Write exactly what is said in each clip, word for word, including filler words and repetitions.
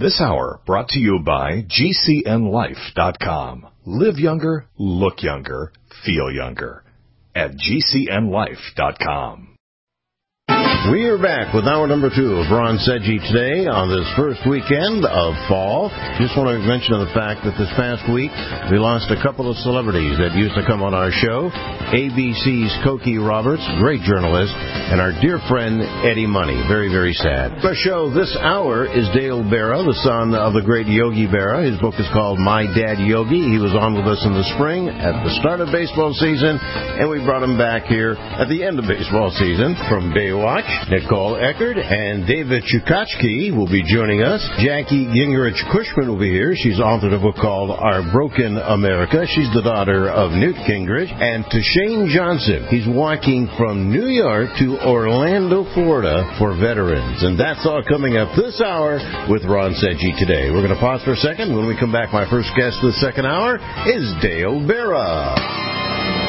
This hour brought to you by G C N life dot com. Live younger, look younger, feel younger at G C N life dot com. We are back with hour number two of Ron Seggi Today on this first weekend of fall. Just want to mention the fact that this past week we lost a couple of celebrities that used to come on our show. A B C's Cokie Roberts, great journalist, and our dear friend Eddie Money. Very, very sad. The show this hour is Dale Berra, the son of the great Yogi Berra. His book is called My Dad Yogi. He was on with us in the spring at the start of baseball season, and we brought him back here at the end of baseball season from Baywatch. Nicole Eckert and David Chukachki will be joining us. Jackie Gingrich-Cushman will be here. She's authored a book called Our Broken America. She's the daughter of Newt Gingrich. And to Shane Johnson, he's walking from New York to Orlando, Florida for veterans. And that's all coming up this hour with Ron Seggi Today. We're going to pause for a second. When we come back, my first guest this second hour is Dale Berra.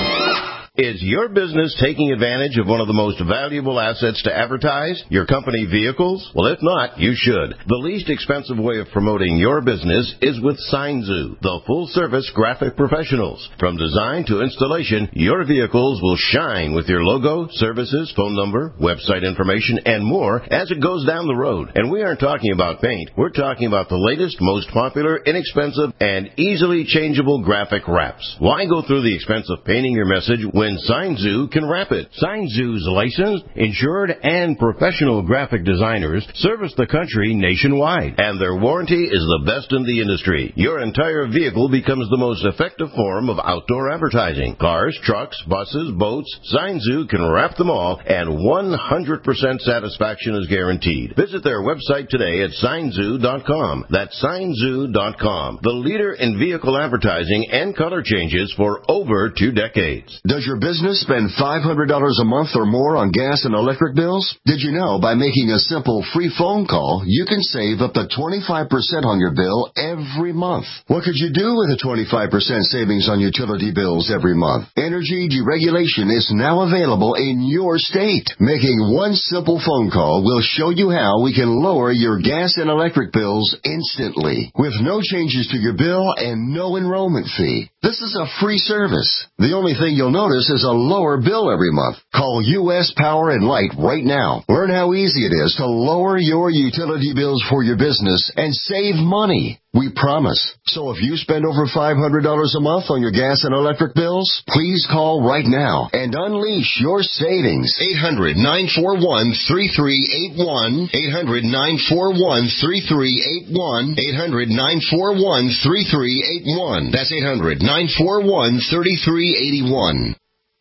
Is your business taking advantage of one of the most valuable assets to advertise? Your company vehicles? Well, if not, you should. The least expensive way of promoting your business is with SignZoo, the full-service graphic professionals. From design to installation, your vehicles will shine with your logo, services, phone number, website information, and more as it goes down the road. And we aren't talking about paint. We're talking about the latest, most popular, inexpensive, and easily changeable graphic wraps. Why go through the expense of painting your message when SignZoo can wrap it? SignZoo's licensed, insured, and professional graphic designers service the country nationwide, and their warranty is the best in the industry. Your entire vehicle becomes the most effective form of outdoor advertising. Cars, trucks, buses, boats, SignZoo can wrap them all, and one hundred percent satisfaction is guaranteed. Visit their website today at sign zoo dot com. That's sign zoo dot com, the leader in vehicle advertising and color changes for over two decades. Does your business spend five hundred dollars a month or more on gas and electric bills? Did you know by making a simple free phone call, you can save up to twenty-five percent on your bill every month? What could you do with a twenty-five percent savings on utility bills every month? Energy deregulation is now available in your state. Making one simple phone call will show you how we can lower your gas and electric bills instantly with no changes to your bill and no enrollment fee. This is a free service. The only thing you'll notice is a lower bill every month. Call U S Power and Light right now. Learn how easy it is to lower your utility bills for your business and save money. We promise. So if you spend over five hundred dollars a month on your gas and electric bills, please call right now and unleash your savings. eight hundred, nine four one, three three eight one. eight hundred, nine four one, three three eight one. eight hundred, nine four one, three three eight one. That's eight hundred, nine four one, three three eight one.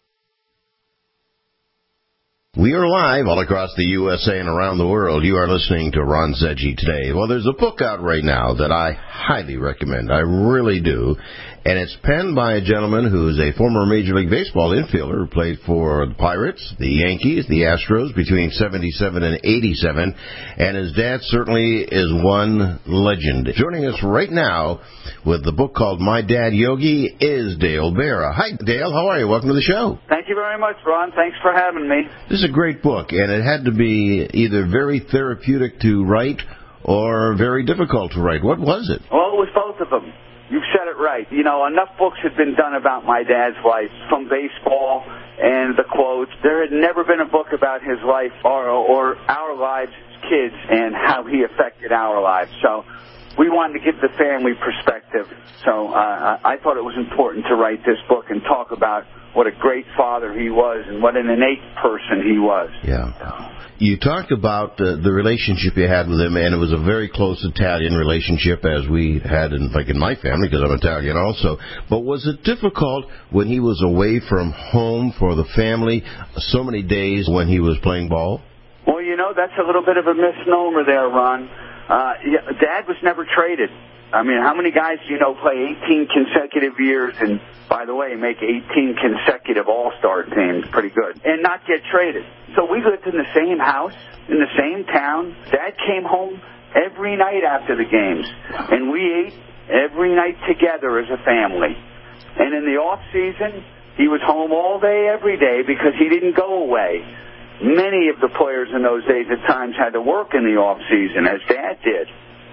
We are live all across the U S A and around the world. You are listening to Ron Seggi Today. Well, there's a book out right now that I highly recommend. I really do. And it's penned by a gentleman who's a former Major League Baseball infielder who played for the Pirates, the Yankees, the Astros between seventy-seven and eighty-seven. And his dad certainly is one legend. Joining us right now with the book called My Dad Yogi is Dale Berra. Hi, Dale. How are you? Welcome to the show. Thank you very much, Ron. Thanks for having me. This is a great book, and it had to be either very therapeutic to write or very difficult to write. What was it? Well, it was both of them. You've said it right. You know, enough books had been done about my dad's life, from baseball and the quotes. There had never been a book about his life or, or our lives as kids and how he affected our lives. So we wanted to give the family perspective. So uh, I thought it was important to write this book and talk about what a great father he was and what an innate person he was. Yeah. You talked about uh, the relationship you had with him, and it was a very close Italian relationship, as we had in, like in my family, because I'm Italian also. But was it difficult when he was away from home for the family so many days when he was playing ball? Well, you know, that's a little bit of a misnomer there, Ron. Uh, yeah, Dad was never traded. I mean, how many guys do you know play eighteen consecutive years and, by the way, make eighteen consecutive All-Star teams? Pretty good. And not get traded. So we lived in the same house, in the same town. Dad came home every night after the games, and we ate every night together as a family. And in the off-season, he was home all day, every day, because he didn't go away. Many of the players in those days at times had to work in the off-season, as Dad did.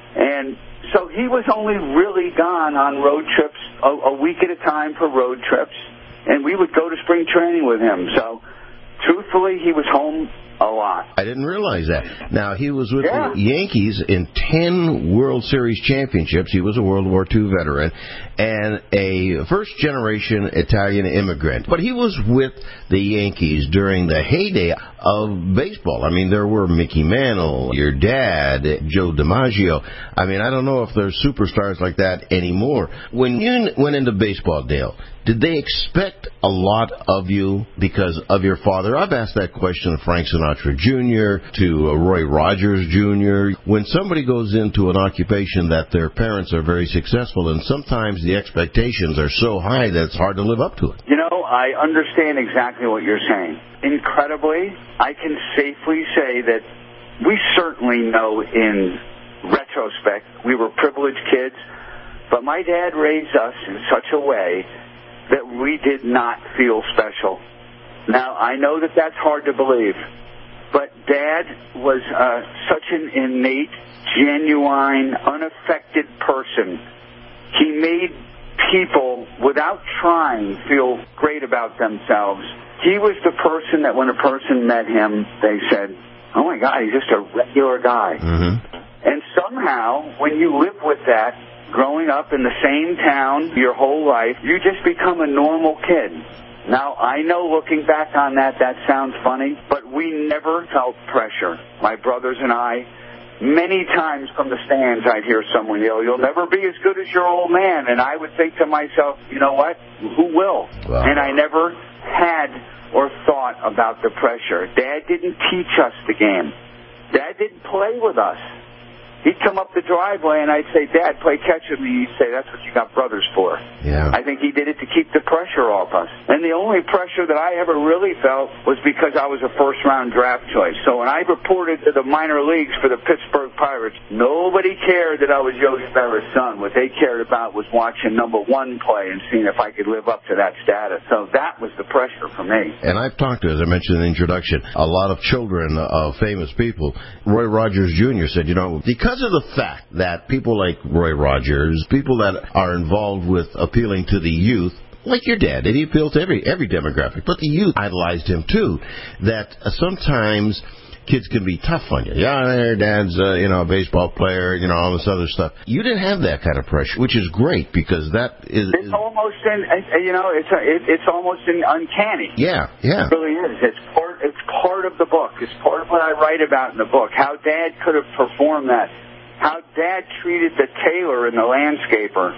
And so he was only really gone on road trips, a, a week at a time for road trips, and we would go to spring training with him. So, truthfully, he was home a lot. I didn't realize that. Now, he was with yeah. the Yankees in ten World Series championships. He was a World War Two veteran and a first-generation Italian immigrant. But he was with the Yankees during the heyday of baseball. I mean, there were Mickey Mantle, your dad, Joe DiMaggio. I mean, I don't know if there's superstars like that anymore. When you went into baseball, Dale, did they expect a lot of you because of your father? I've asked that question of Frank Sinatra Junior, to Roy Rogers Junior When somebody goes into an occupation that their parents are very successful, and sometimes the expectations are so high that it's hard to live up to it. You know, I understand exactly what you're saying. Incredibly, I can safely say that we certainly know in retrospect we were privileged kids, but my dad raised us in such a way that we did not feel special. Now, I know that that's hard to believe, but Dad was uh, such an innate, genuine, unaffected person. He made people, without trying, feel great about themselves. He was the person that when a person met him, they said, oh my God, he's just a regular guy. Mm-hmm. And somehow, when you live with that, growing up in the same town your whole life, you just become a normal kid. Now, I know looking back on that, that sounds funny, but we never felt pressure. My brothers and I, many times from the stands, I'd hear someone yell, you'll never be as good as your old man. And I would think to myself, you know what? Who will? Wow. And I never had or thought about the pressure. Dad didn't teach us the game. Dad didn't play with us. He'd come up the driveway, and I'd say, Dad, play catch with me. He'd say, that's what you got brothers for. Yeah. I think he did it to keep the pressure off us. And the only pressure that I ever really felt was because I was a first-round draft choice. So when I reported to the minor leagues for the Pittsburgh Pirates, nobody cared that I was Yogi Berra's son. What they cared about was watching number one play and seeing if I could live up to that status. So that was the pressure for me. And I've talked to, as I mentioned in the introduction, a lot of children of famous people. Roy Rogers Junior said, you know, because Because of the fact that people like Roy Rogers, people that are involved with appealing to the youth, like your dad, and he appealed to every every demographic, but the youth idolized him too, that uh, sometimes kids can be tough on you. Yeah, their dad's uh, you know, a baseball player, you know, all this other stuff. You didn't have that kind of pressure, which is great because that is... It's almost, in, you know, it's it, it's almost in uncanny. Yeah, yeah. It really is. It's part, it's part of the book. It's part of what I write about in the book, how Dad could have performed that. How Dad treated the tailor and the landscaper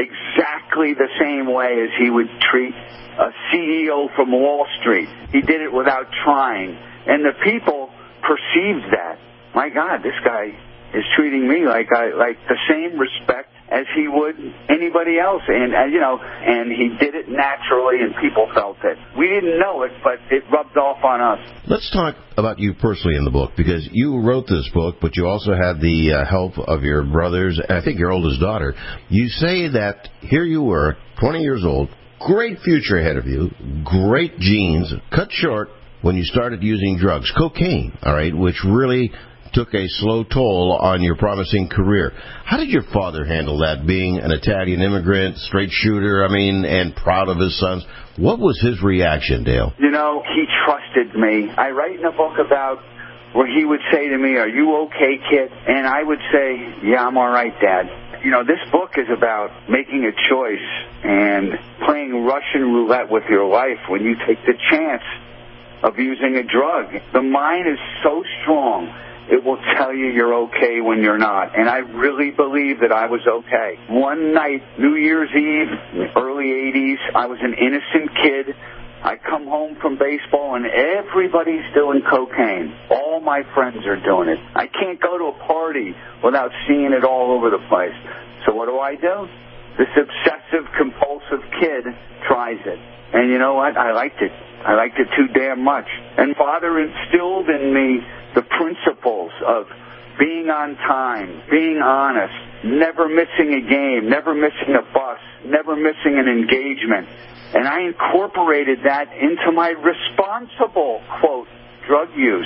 exactly the same way as he would treat a C E O from Wall Street. He did it without trying. And the people perceived that. My God, this guy is treating me like I, like the same respect as he would anybody else. And, uh, you know, and he did it naturally, and people felt it. We didn't know it, but it rubbed off on us. Let's talk about you personally in the book, because you wrote this book, but you also had the uh, help of your brothers, and I think your oldest daughter. You say that here you were, twenty years old, great future ahead of you, great genes, cut short when you started using drugs, cocaine, all right, which really took a slow toll on your promising career. How did your father handle that, being an Italian immigrant, straight shooter, I mean, and proud of his sons? What was his reaction, Dale? You know, he trusted me. I write in a book about where he would say to me, are you okay, kid? And I would say, yeah, I'm all right, Dad. You know, this book is about making a choice and playing Russian roulette with your life when you take the chance of using a drug. The mind is so strong. It will tell you you're okay when you're not. And I really believe that I was okay. One night, New Year's Eve, early eighties, I was an innocent kid. I come home from baseball and everybody's doing cocaine. All my friends are doing it. I can't go to a party without seeing it all over the place. So what do I do? This obsessive, compulsive kid tries it. And you know what? I liked it. I liked it too damn much. And Father instilled in me the principles of being on time, being honest, never missing a game, never missing a bus, never missing an engagement. And I incorporated that into my responsible, quote, drug use.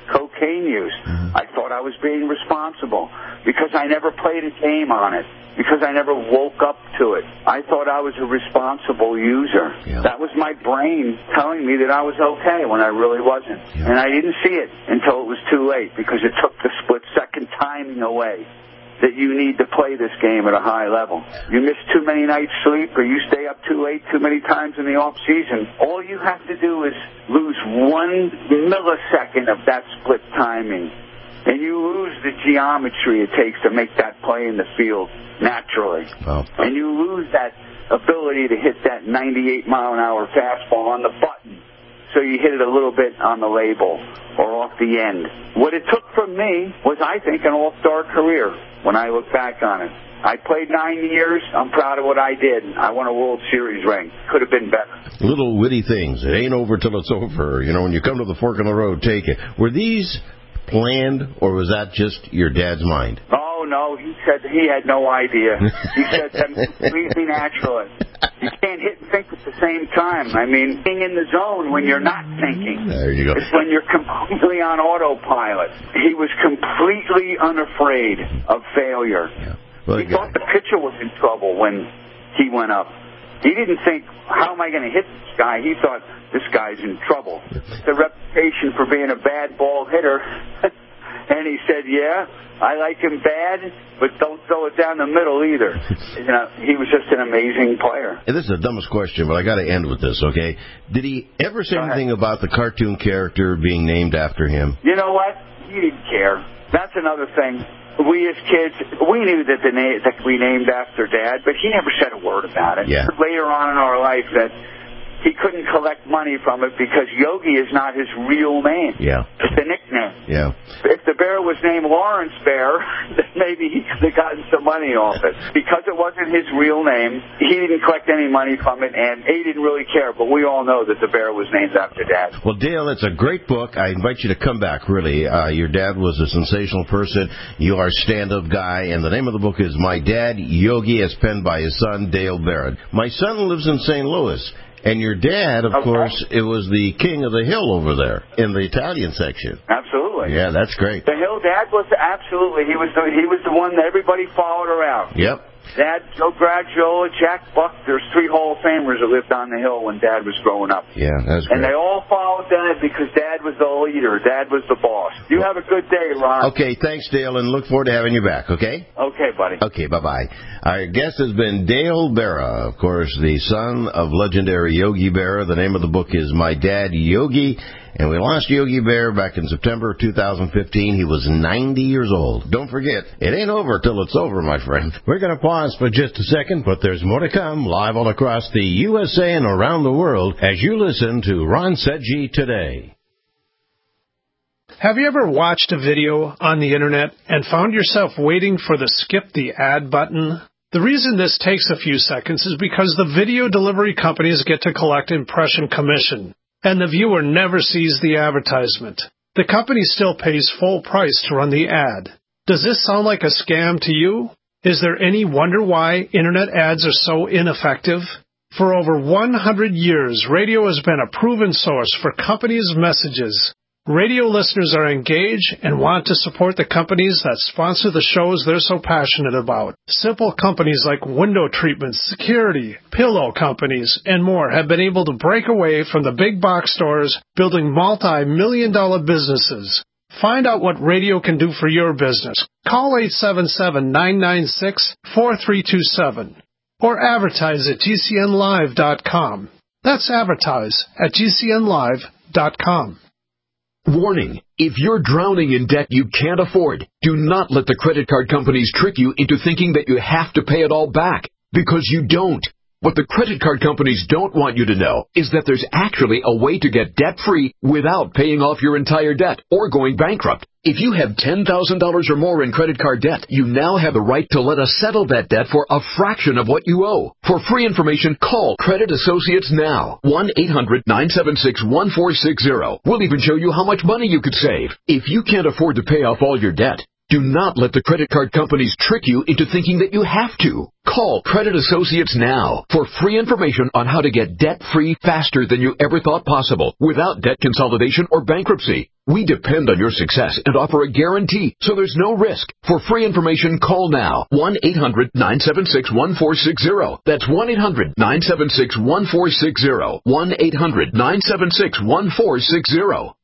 cocaine use. Mm-hmm. I thought I was being responsible because I never played a game on it, because I never woke up to it. I thought I was a responsible user. Yeah. That was my brain telling me that I was okay when I really wasn't. Yeah. And I didn't see it until it was too late, because it took the split-second timing away that you need to play this game at a high level. You miss too many nights' sleep, or you stay up too late too many times in the off-season, all you have to do is lose one millisecond of that split timing, and you lose the geometry it takes to make that play in the field naturally. Wow. And you lose that ability to hit that ninety-eight mile an hour fastball on the button, so you hit it a little bit on the label or off the end. What it took from me was, I think, an all-star career when I look back on it. I played nine years. I'm proud of what I did. I won a World Series ring. Could have been better. Little witty things. It ain't over till it's over. You know, when you come to the fork in the road, take it. Were these planned, or was that just your dad's mind? Oh, no. He said he had no idea. He said them completely naturally. You can't hit and think at the same time. I mean, being in the zone when you're not thinking. There you go. It's when you're completely on autopilot. He was completely unafraid of failure. Yeah. Well, he thought the pitcher was in trouble when he went up. He didn't think, how am I going to hit this guy? He thought, this guy's in trouble. The reputation for being a bad ball hitter. And he said, yeah, I like him bad, but don't throw it down the middle either. You know, he was just an amazing player. And this is the dumbest question, but I got to end with this, okay? Did he ever say anything about the cartoon character being named after him? You know what? He didn't care. That's another thing. We as kids, we knew that the name that we named after Dad, but he never said a word about it. Yeah. Later on in our life, that he couldn't collect money from it because Yogi is not his real name. Yeah. It's a nickname. Yeah. If the bear was named Lawrence Bear, then maybe he could have gotten some money off it. Because it wasn't his real name, he didn't collect any money from it, and he didn't really care. But we all know that the bear was named after Dad. Well, Dale, it's a great book. I invite you to come back, really. Uh, your dad was a sensational person. You are a stand-up guy, and the name of the book is My Dad, Yogi, as penned by his son, Dale Barrett. My son lives in Saint Louis. And your dad, of okay. course, it was the king of the hill over there in the Italian section. Absolutely. Yeah, that's great. The hill dad was absolutely. He was the he was the one that everybody followed around. Yep. Dad, Joe Garagiola, Jack Buck. There's three Hall of Famers that lived on the hill when Dad was growing up. Yeah, that's great. And they all followed Dad because Dad was the leader. Dad was the boss. You have a good day, Ron. Okay, thanks, Dale, and look forward to having you back, okay? Okay, buddy. Okay, bye-bye. Our guest has been Dale Berra, of course, the son of legendary Yogi Berra. The name of the book is My Dad, Yogi. And we lost Yogi Bear back in September of two thousand fifteen. He was ninety years old. Don't forget, it ain't over till it's over, my friend. We're going to pause for just a second, but there's more to come live all across the U S A and around the world as you listen to Ron Sedgy Today. Have you ever watched a video on the Internet and found yourself waiting for the skip the ad button? The reason this takes a few seconds is because the video delivery companies get to collect impression commission, and the viewer never sees the advertisement. The company still pays full price to run the ad. Does this sound like a scam to you? Is there any wonder why Internet ads are so ineffective? For over one hundred years, radio has been a proven source for companies' messages. Radio listeners are engaged and want to support the companies that sponsor the shows they're so passionate about. Simple companies like window treatments, security, pillow companies, and more have been able to break away from the big box stores, building multi-million dollar businesses. Find out what radio can do for your business. Call eight seven seven, nine nine six, four three two seven or advertise at G C N live dot com. That's advertise at G C N live dot com. Warning, if you're drowning in debt you can't afford, do not let the credit card companies trick you into thinking that you have to pay it all back, because you don't. What the credit card companies don't want you to know is that there's actually a way to get debt-free without paying off your entire debt or going bankrupt. If you have ten thousand dollars or more in credit card debt, you now have the right to let us settle that debt for a fraction of what you owe. For free information, call Credit Associates now. one eight hundred, nine seven six, one four six zero. We'll even show you how much money you could save. If you can't afford to pay off all your debt, do not let the credit card companies trick you into thinking that you have to. Call Credit Associates now for free information on how to get debt-free faster than you ever thought possible without debt consolidation or bankruptcy. We depend on your success and offer a guarantee, so there's no risk. For free information, call now. one eight hundred nine seven six one four six zero. That's one eight hundred nine seven six one four six zero. one eight hundred nine seven six one four six zero.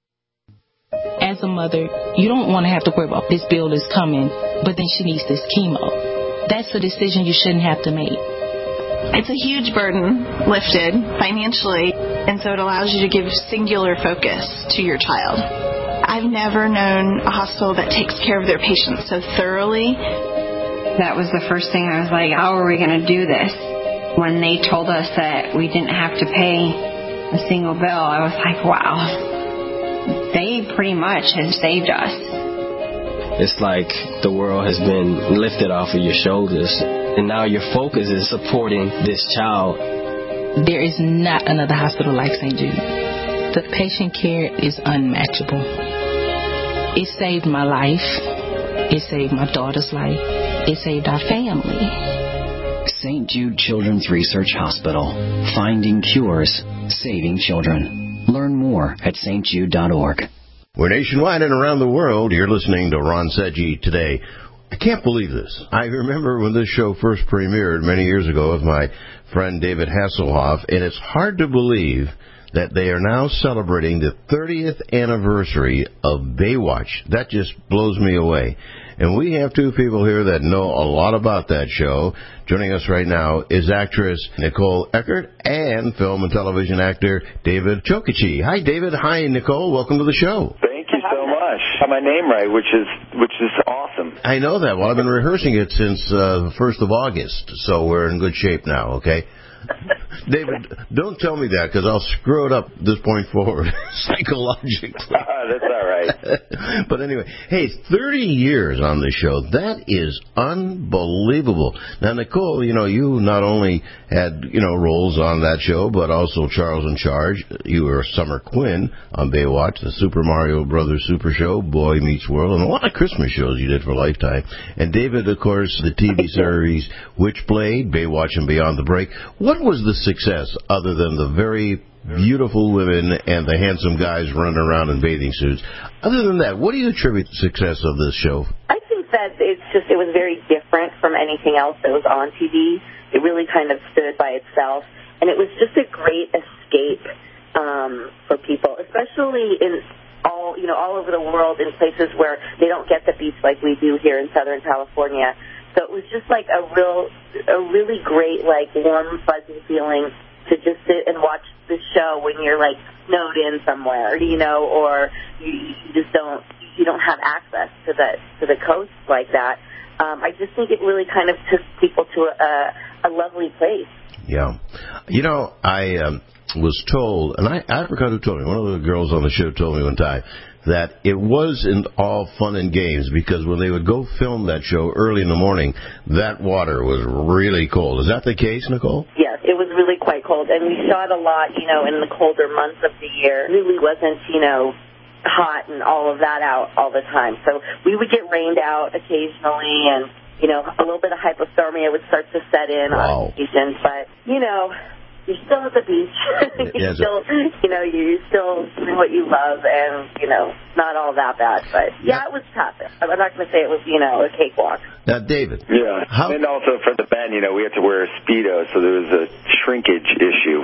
As a mother, you don't want to have to worry about this bill is coming, but then she needs this chemo. That's a decision you shouldn't have to make. It's a huge burden lifted financially, and so it allows you to give singular focus to your child. I've never known a hospital that takes care of their patients so thoroughly. That was the first thing I was like, how are we going to do this? When they told us that we didn't have to pay a single bill, I was like, wow. They pretty much have saved us. It's like the world has been lifted off of your shoulders, and now your focus is supporting this child. There is not another hospital like Saint Jude. The patient care is unmatchable. It saved my life. It saved my daughter's life. It saved our family. Saint Jude Children's Research Hospital. Finding cures, saving children. Learn more at s t jude dot org. We're nationwide and around the world. You're listening to Ron Seggi Today. I can't believe this. I remember when this show first premiered many years ago with my friend David Hasselhoff, and it's hard to believe that they are now celebrating the thirtieth anniversary of Baywatch. That just blows me away. And we have two people here that know a lot about that show. Joining us right now is actress Nicole Eckert and film and television actor David Chokichi. Hi, David. Hi, Nicole. Welcome to the show. Thank you so much. Got my name right, which is which is awesome. I know that. Well, I've been rehearsing it since uh, the first of August, so we're in good shape now, okay? David, don't tell me that, because I'll screw it up this point forward, psychologically. That's all right. But anyway, hey, thirty years on the show. That is unbelievable. Now, Nicole, you know, you not only had, you know, roles on that show, but also Charles in Charge. You were Summer Quinn on Baywatch, the Super Mario Brothers Super Show, Boy Meets World, and a lot of Christmas shows you did for Lifetime. And David, of course, the T V series Witchblade, Baywatch and Beyond the Break. What was the success other than the very beautiful women and the handsome guys running around in bathing suits? Other than that, what do you attribute the success of this show? I think that it's just, it was very different from anything else that was on T V. It really kind of stood by itself, and it was just a great escape um, for people, especially in all, you know, all over the world in places where they don't get the beach like we do here in Southern California. So it was just like a real, a really great, like, warm, fuzzy feeling to just sit and watch the show when you're, like, snowed in somewhere, you know, or you, you just don't, you don't have access to the to the coast like that. Um, I just think it really kind of took people to a, a lovely place. Yeah. You know, I um, was told, and I, I forgot who told me, one of the girls on the show told me one time, that it wasn't all fun and games, because when they would go film that show early in the morning, that water was really cold. Is that the case, Nicole? Yes, it was really quite cold, and we shot a lot, you know, in the colder months of the year. It really wasn't, you know, hot and all of that out all the time. So we would get rained out occasionally, and, you know, a little bit of hypothermia would start to set in wow. on occasion, but, you know, you're still at the beach. you're yes, still, you know, you're still doing what you love, and, you know, not all that bad. But, yeah, it was tough. I'm not going to say it was, you know, a cakewalk. Now, David. Yeah. How... And also for the band, you know, we had to wear a Speedo, so there was a shrinkage issue.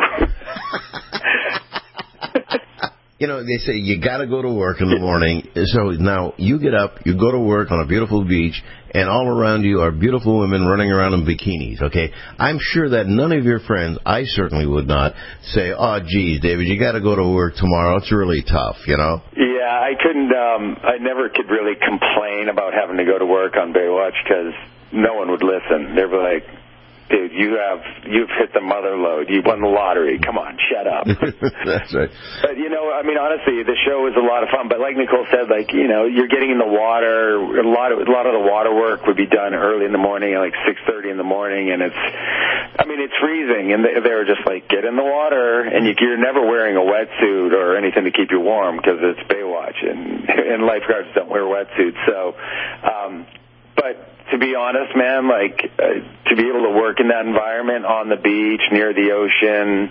You know, they say you got to go to work in the morning. So now you get up, you go to work on a beautiful beach, and all around you are beautiful women running around in bikinis, okay? I'm sure that none of your friends, I certainly would not, say, oh, geez, David, you got to go to work tomorrow. It's really tough, you know? Yeah, I couldn't, um, I never could really complain about having to go to work on Baywatch, because no one would listen. They'd be like, dude, you have, you've hit the mother load. You won the lottery. Come on, shut up. That's right. But, you know, I mean, honestly, the show was a lot of fun. But like Nicole said, like, you know, you're getting in the water. A lot of, a lot of the water work would be done early in the morning, at like six thirty in the morning. And it's, I mean, it's freezing. And they, they were just like, get in the water. And you, you're never wearing a wetsuit or anything to keep you warm, because it's Baywatch. And, and lifeguards don't wear wetsuits. So, um, but to be honest, man, like uh, to be able to work in that environment on the beach near the ocean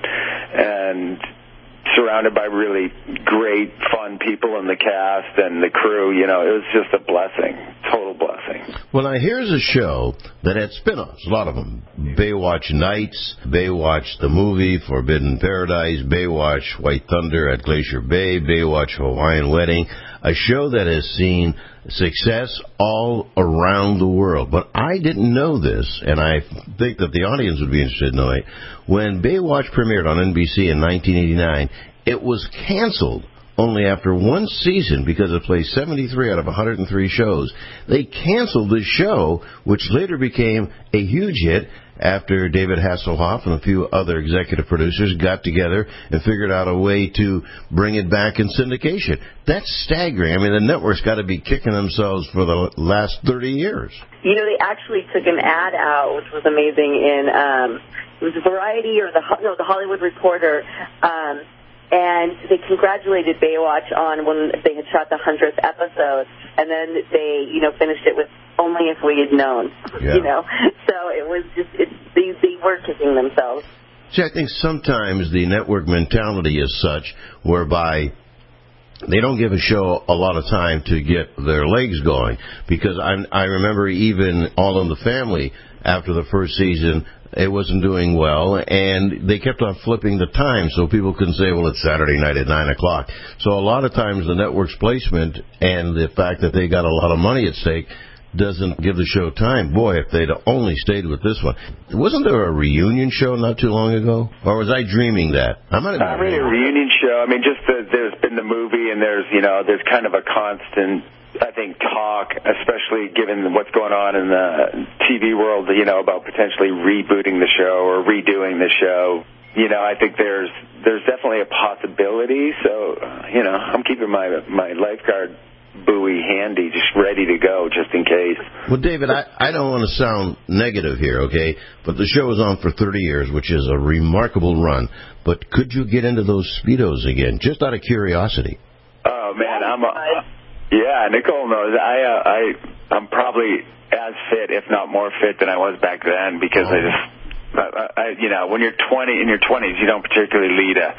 and surrounded by really great, fun people in the cast and the crew, you know, it was just a blessing, total blessing. Well, now here's a show that had spin-offs, a lot of them. Baywatch Nights, Baywatch the movie, Forbidden Paradise, Baywatch White Thunder at Glacier Bay, Baywatch Hawaiian Wedding, a show that has seen success all around the world. But I didn't know this, and I think that the audience would be interested in knowing. When Baywatch premiered on N B C in nineteen eighty-nine, it was canceled only after one season because it played seventy-three out of one hundred three shows. They canceled the show, which later became a huge hit after David Hasselhoff and a few other executive producers got together and figured out a way to bring it back in syndication. That's staggering. I mean, the network's got to be kicking themselves for the last thirty years. You know, they actually took an ad out, which was amazing, in um, it was Variety or the no, the Hollywood Reporter, um, and they congratulated Baywatch on when they had shot the hundredth episode, and then they, you know, finished it with "Only if we had known," yeah. you know. So it was just it, they they were kicking themselves. See, I think sometimes the network mentality is such whereby they don't give a show a lot of time to get their legs going, because I, I remember even All in the Family, after the first season, it wasn't doing well, and they kept on flipping the time so people couldn't say, well, it's Saturday night at nine o'clock. So a lot of times the network's placement and the fact that they got a lot of money at stake doesn't give the show time. Boy, if they'd only stayed with this one. Wasn't there a reunion show not too long ago? Or was I dreaming that? I might have been I mean, a reunion show. I mean, just the, there's been the movie, and there's, you know, there's kind of a constant, I think, talk, especially given what's going on in the T V world, you know, about potentially rebooting the show or redoing the show. You know, I think there's there's definitely a possibility. So, you know, I'm keeping my my lifeguard buoy handy, just ready to go, just in case. Well, David, I, I don't want to sound negative here, okay? But the show was on for thirty years, which is a remarkable run. But could you get into those Speedos again, just out of curiosity? Oh, man, I'm a... Yeah, Nicole knows. I, uh, I, I'm probably as fit, if not more fit, than I was back then, because oh. I just, I, I, you know, when you're twenty, in your twenties, you don't particularly lead a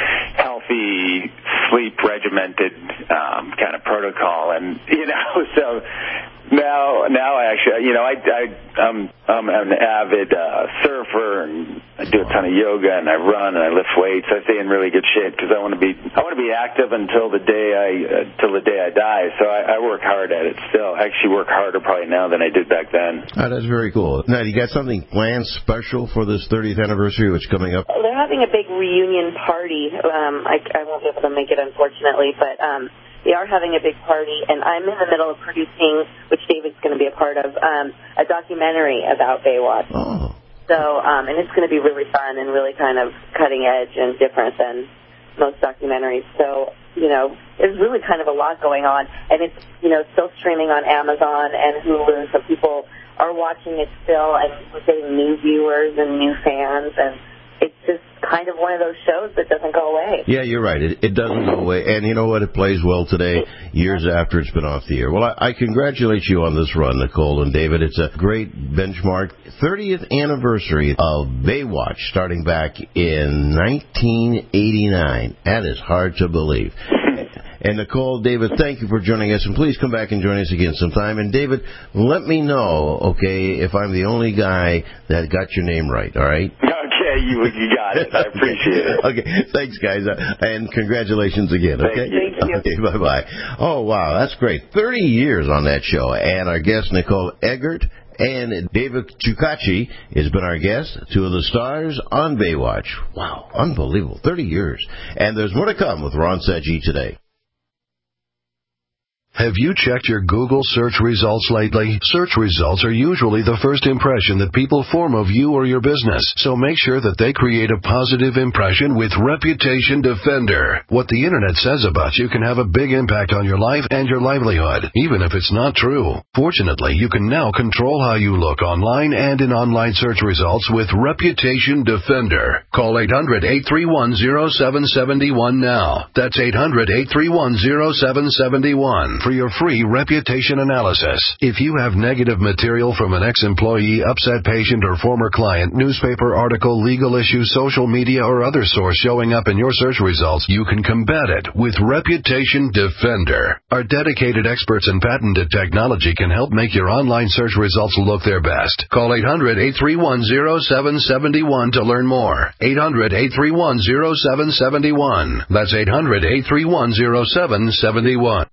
healthy, sleep regimented um, kind of protocol, and you know, so now, now I actually, you know, I, I, I'm, I'm an avid uh, surfer, and I do a ton of yoga, and I run, and I lift weights. I stay in really good shape because I want to be, I want to be active until the day I, uh, till the day I die. So I, I work hard at it still. I actually work harder probably now than I did back then. Oh, that's very cool. Now, you got something planned special for this thirtieth anniversary, which is coming up? They're having a big reunion party. Um, I, I won't be able to make it, unfortunately, but um, they are having a big party, and I'm in the middle of producing, which David's going to be a part of, um, a documentary about Baywatch. Oh. So, um, and it's going to be really fun and really kind of cutting edge and different than most documentaries. So, you know, there's really kind of a lot going on, and it's, you know, still streaming on Amazon and Hulu, so people are watching it still, and we're getting new viewers and new fans, and it's just kind of one of those shows that doesn't go away. Yeah, you're right. It, it doesn't go away. And you know what? It plays well today, years after it's been off the air. Well, I, I congratulate you on this run, Nicole and David. It's a great benchmark. thirtieth anniversary of Baywatch, starting back in nineteen eighty-nine. That is hard to believe. And Nicole, David, thank you for joining us, and please come back and join us again sometime. And David, let me know, okay, if I'm the only guy that got your name right, all right? Okay, you you got it. I appreciate it. Okay, thanks, guys, uh, and congratulations again, okay? Thank you. Okay, bye-bye. Oh, wow, that's great. thirty years on that show, and our guest, Nicole Eggert, and David Chukachi has been our guest, two of the stars on Baywatch. Wow, unbelievable, thirty years. And there's more to come with Ron Sedgwick today. Have you checked your Google search results lately? Search results are usually the first impression that people form of you or your business, so make sure that they create a positive impression with Reputation Defender. What the Internet says about you can have a big impact on your life and your livelihood, even if it's not true. Fortunately, you can now control how you look online and in online search results with Reputation Defender. Call eight hundred, eight three one, zero seven seven one now. That's eight hundred, eight three one, zero seven seven one. for your free reputation analysis. If you have negative material from an ex-employee, upset patient, or former client, newspaper article, legal issue, social media, or other source showing up in your search results, you can combat it with Reputation Defender. Our dedicated experts in patented technology can help make your online search results look their best. Call eight hundred, eight three one, zero seven seven one to learn more. eight hundred, eight three one, zero seven seven one. That's eight hundred, eight three one, zero seven seven one.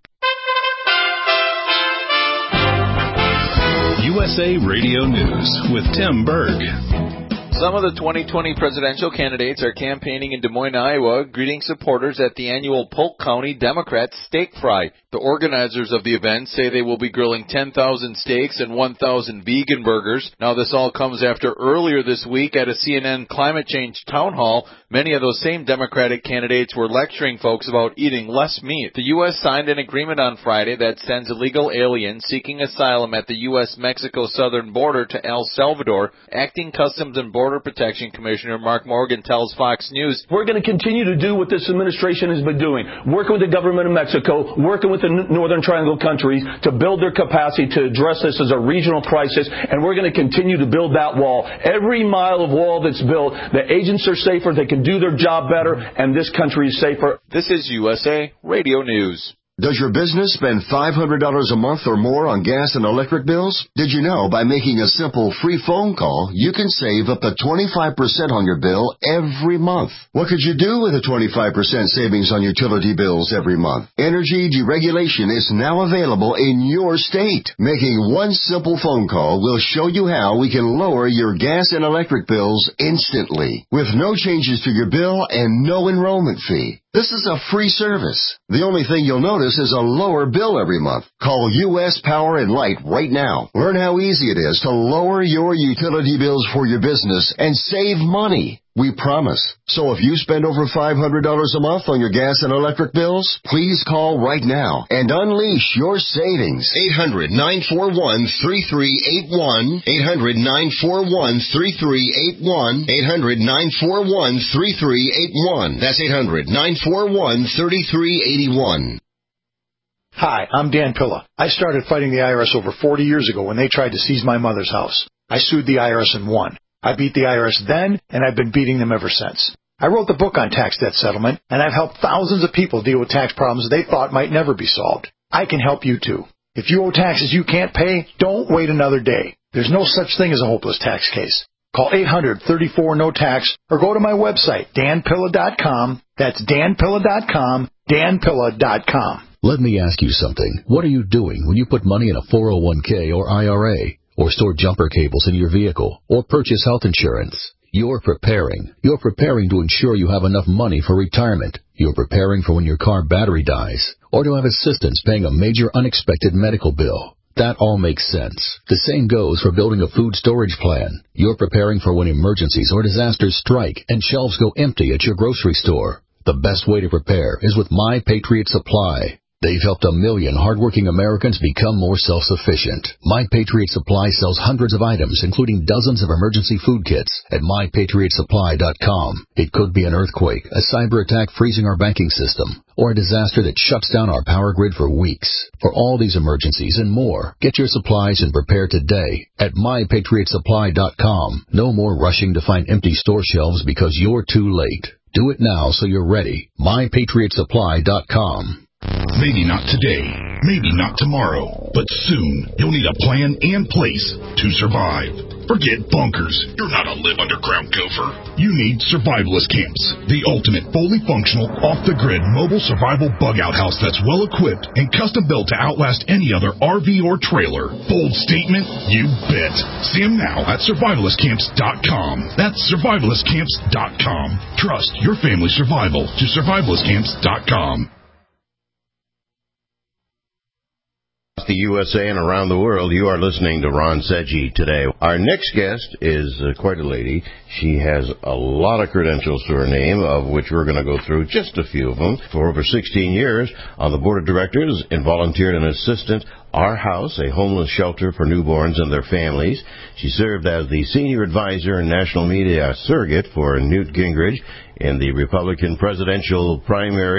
U S A Radio News with Tim Berg. Some of the twenty twenty presidential candidates are campaigning in Des Moines, Iowa, greeting supporters at the annual Polk County Democrats Steak Fry. The organizers of the event say they will be grilling ten thousand steaks and one thousand vegan burgers. Now, this all comes after earlier this week at a C N N climate change town hall, many of those same Democratic candidates were lecturing folks about eating less meat. The U S signed an agreement on Friday that sends illegal aliens seeking asylum at the U S Mexico southern border to El Salvador. Acting Customs and Border Protection Commissioner Mark Morgan tells Fox News, "We're going to continue to do what this administration has been doing, working with the government of Mexico, working with the Northern Triangle countries to build their capacity to address this as a regional crisis, and we're going to continue to build that wall. Every mile of wall that's built, the agents are safer, they can do their job better, and this country is safer." This is U S A Radio News. Does your business spend five hundred dollars a month or more on gas and electric bills? Did you know by making a simple free phone call, you can save up to twenty-five percent on your bill every month? What could you do with a twenty-five percent savings on utility bills every month? Energy deregulation is now available in your state. Making one simple phone call will show you how we can lower your gas and electric bills instantly, with no changes to your bill and no enrollment fee. This is a free service. The only thing you'll notice is a lower bill every month. Call U S Power and Light right now. Learn how easy it is to lower your utility bills for your business and save money. We promise. So if you spend over five hundred dollars a month on your gas and electric bills, please call right now and unleash your savings. eight hundred, nine four one, three three eight one. eight hundred, nine four one, three three eight one. eight hundred, nine four one, three three eight one. That's eight hundred, nine four one, three three eight one. Hi, I'm Dan Pilla. I started fighting the I R S over forty years ago when they tried to seize my mother's house. I sued the I R S and won. I beat the I R S then, and I've been beating them ever since. I wrote the book on tax debt settlement, and I've helped thousands of people deal with tax problems they thought might never be solved. I can help you too. If you owe taxes you can't pay, don't wait another day. There's no such thing as a hopeless tax case. Call eight hundred, thirty-four, no tax or go to my website, dan pilla dot com. That's dan pilla dot com, dan pilla dot com. Let me ask you something. What are you doing when you put money in a four oh one k or I R A? Or store jumper cables in your vehicle, or purchase health insurance? You're preparing. You're preparing to ensure you have enough money for retirement. You're preparing for when your car battery dies, or to have assistance paying a major unexpected medical bill. That all makes sense. The same goes for building a food storage plan. You're preparing for when emergencies or disasters strike and shelves go empty at your grocery store. The best way to prepare is with My Patriot Supply. They've helped a million hardworking Americans become more self-sufficient. My Patriot Supply sells hundreds of items, including dozens of emergency food kits at my patriot supply dot com. It could be an earthquake, a cyber attack freezing our banking system, or a disaster that shuts down our power grid for weeks. For all these emergencies and more, get your supplies and prepare today at my patriot supply dot com. No more rushing to find empty store shelves because you're too late. Do it now so you're ready. my patriot supply dot com. Maybe not today, maybe not tomorrow, but soon you'll need a plan and place to survive. Forget bunkers. You're not a live underground gopher. You need Survivalist Camps, the ultimate fully functional, off-the-grid mobile survival bug-out house that's well-equipped and custom-built to outlast any other R V or trailer. Bold statement? You bet. See them now at survivalist camps dot com. That's survivalist camps dot com. Trust your family's survival to survivalist camps dot com. The U S A and around the world, you are listening to Ron Seggi today. Our next guest is uh, quite a lady. She has a lot of credentials to her name, of which we're going to go through just a few of them. For over sixteen years on the board of directors and volunteered an assistant Our House, a homeless shelter for newborns and their families. She served as the senior advisor and national media surrogate for Newt Gingrich in the Republican presidential primary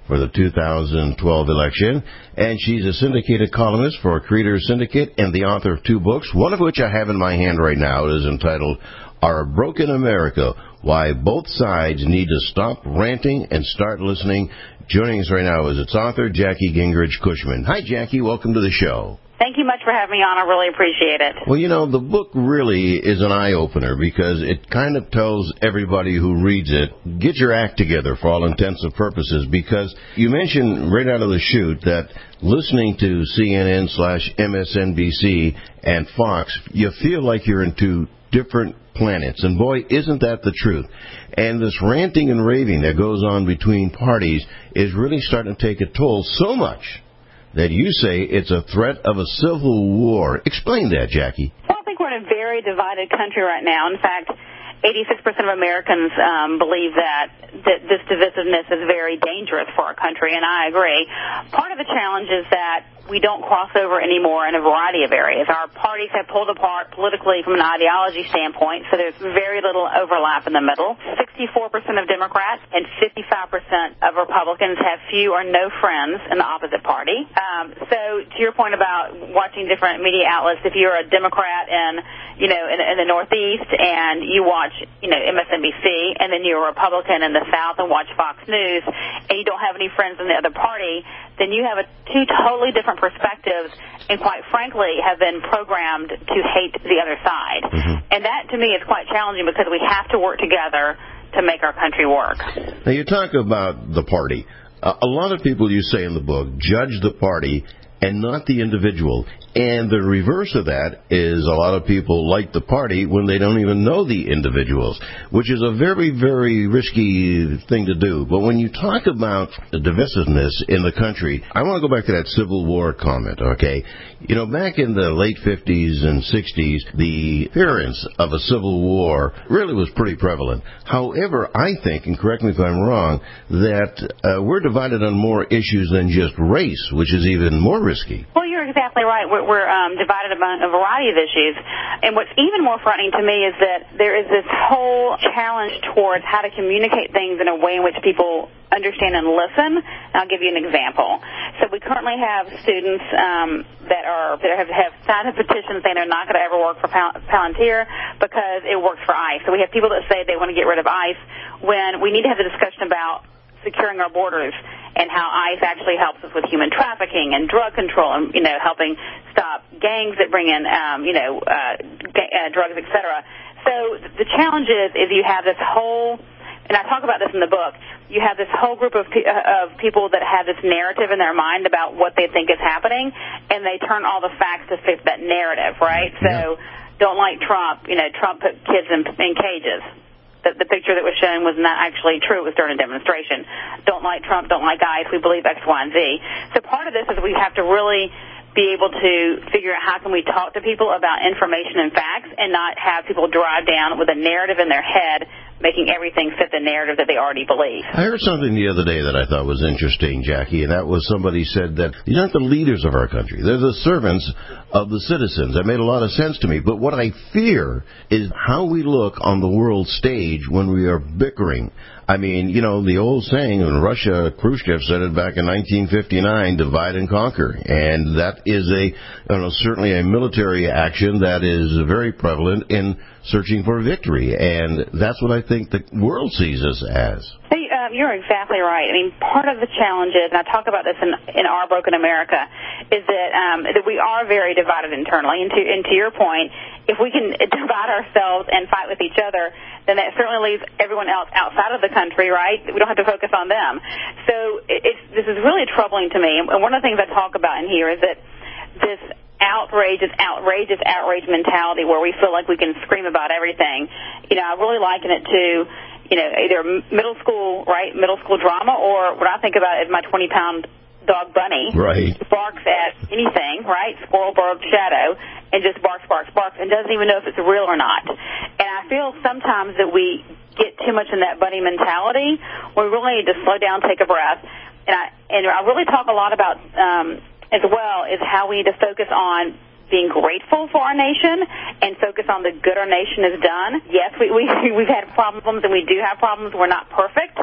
for the two thousand twelve election, and she's a syndicated columnist for Creator Syndicate and the author of two books, one of which I have in my hand right now. It is entitled Our Broken America, Why Both Sides Need to Stop Ranting and Start Listening. Joining us right now is its author, Jackie Gingrich Cushman. Hi, Jackie. Welcome to the show. Thank you much for having me on. I really appreciate it. Well, you know, the book really is an eye-opener because it kind of tells everybody who reads it, get your act together for all intents and purposes, because you mentioned right out of the chute that listening to C N N slash M S N B C and Fox, you feel like you're in two different planets. And boy, isn't that the truth. And this ranting and raving that goes on between parties is really starting to take a toll so much that you say it's a threat of a civil war. Explain that, Jackie. Well, I think we're in a very divided country right now. In fact, eighty-six percent of Americans um, believe that, that this divisiveness is very dangerous for our country, and I agree. Part of the challenge is that we don't cross over anymore in a variety of areas. Our parties have pulled apart politically from an ideology standpoint, so there's very little overlap in the middle. sixty-four percent of Democrats and fifty-five percent of Republicans have few or no friends in the opposite party. Um, so to your point about watching different media outlets, if you're a Democrat in, you know, in, in the Northeast and you watch, you know, M S N B C, and then you're a Republican in the South and watch Fox News, and you don't have any friends in the other party, then you have a, two totally different perspectives and, quite frankly, have been programmed to hate the other side. Mm-hmm. And that, to me, is quite challenging because we have to work together to make our country work. Now, you talk about the party. Uh, a lot of people, you say in the book, judge the party and not the individual. And the reverse of that is a lot of people like the party when they don't even know the individuals, which is a very, very risky thing to do. But when you talk about the divisiveness in the country, I want to go back to that Civil War comment, okay? You know, back in the late fifties and sixties, the appearance of a civil war really was pretty prevalent. However, I think, and correct me if I'm wrong, that uh, we're divided on more issues than just race, which is even more risky. Well, you're exactly right. We're, we're um, divided among a variety of issues. And what's even more frightening to me is that there is this whole challenge towards how to communicate things in a way in which people understand and listen. And I'll give you an example. So we currently have students um, that are that have, have signed a petition saying they're not going to ever work for Pal- Palantir because it works for ICE. So we have people that say they want to get rid of ICE when we need to have a discussion about securing our borders and how ICE actually helps us with human trafficking and drug control and, you know, helping stop gangs that bring in, um, you know, uh, ga- uh, drugs, et cetera. So the challenge is, is you have this whole, and I talk about this in the book, you have this whole group of, pe- uh, of people that have this narrative in their mind about what they think is happening, and they turn all the facts to fit that narrative, right? Yeah. So don't like Trump, you know, Trump put kids in, in cages. The, the picture that was shown was not actually true. It was during a demonstration. Don't like Trump, don't like ICE, we believe X, Y, and Z. So part of this is we have to really be able to figure out how can we talk to people about information and facts and not have people drive down with a narrative in their head, making everything fit the narrative that they already believe. I heard something the other day that I thought was interesting, Jackie, and that was somebody said that they're not the leaders of our country. They're the servants of the citizens. That made a lot of sense to me. But what I fear is how we look on the world stage when we are bickering. I mean, you know, the old saying in Russia, Khrushchev said it back in nineteen fifty-nine, divide and conquer. And that is a, you know, certainly a military action that is very prevalent in searching for victory. And that's what I think the world sees us as. Hey, uh, you're exactly right. I mean, part of the challenge is, and I talk about this in, in Our Broken America, is that um, that we are very divided internally. And to, and to your point, if we can divide ourselves and fight with each other, then that certainly leaves everyone else outside of the country, right? We don't have to focus on them. So it, it's, this is really troubling to me. And one of the things I talk about in here is that this outrageous, outrageous, outrage mentality where we feel like we can scream about everything. You know, I really liken it to, you know, either middle school, right, middle school drama, or what I think about is my twenty-pound dog Bunny. Right. Barks at anything, right, squirrel, bird, shadow, and just barks, barks, barks, and doesn't even know if it's real or not. And I feel sometimes that we get too much in that bunny mentality. We really need to slow down, take a breath. And I, and I really talk a lot about, um, as well, is how we need to focus on being grateful for our nation and focus on the good our nation has done. Yes, we, we, we've had problems, and we do have problems. We're not perfect.